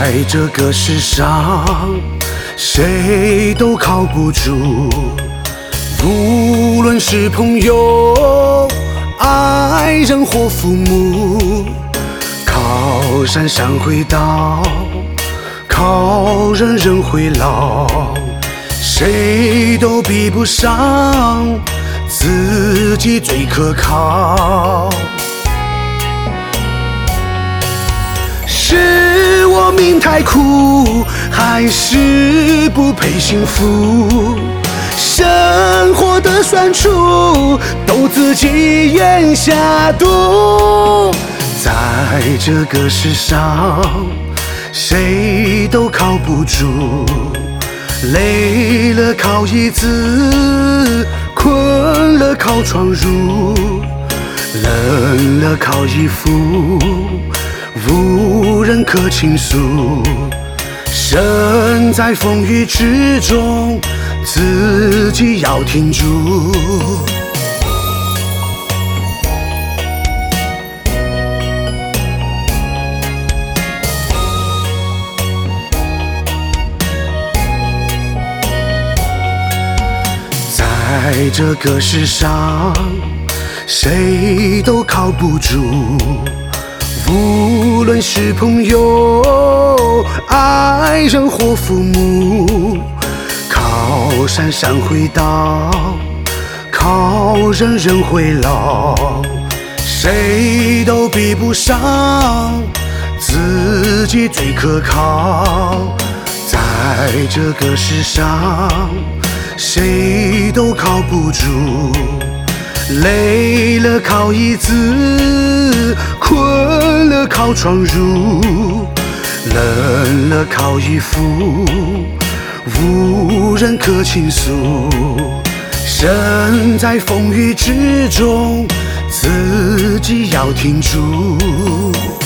在这个世上，谁都靠不住。无论是朋友、爱人或父母，靠山山会倒，靠人人会老，谁都比不上自己最可靠。是我命太苦，还是不配幸福？生活的酸楚都自己咽下肚。在这个世上，谁都靠不住。累了靠椅子，困了靠床褥，冷了靠衣服，无人可倾诉。身在风雨之中，自己要挺住。在这个世上，谁都靠不住。无论是朋友、爱人或父母，靠山山会倒，靠人人会老，谁都比不上自己最可靠。在这个世上，谁都靠不住。累了靠椅子，困了靠床褥，冷了靠衣服，无人可倾诉。身在风雨之中，自己要挺住。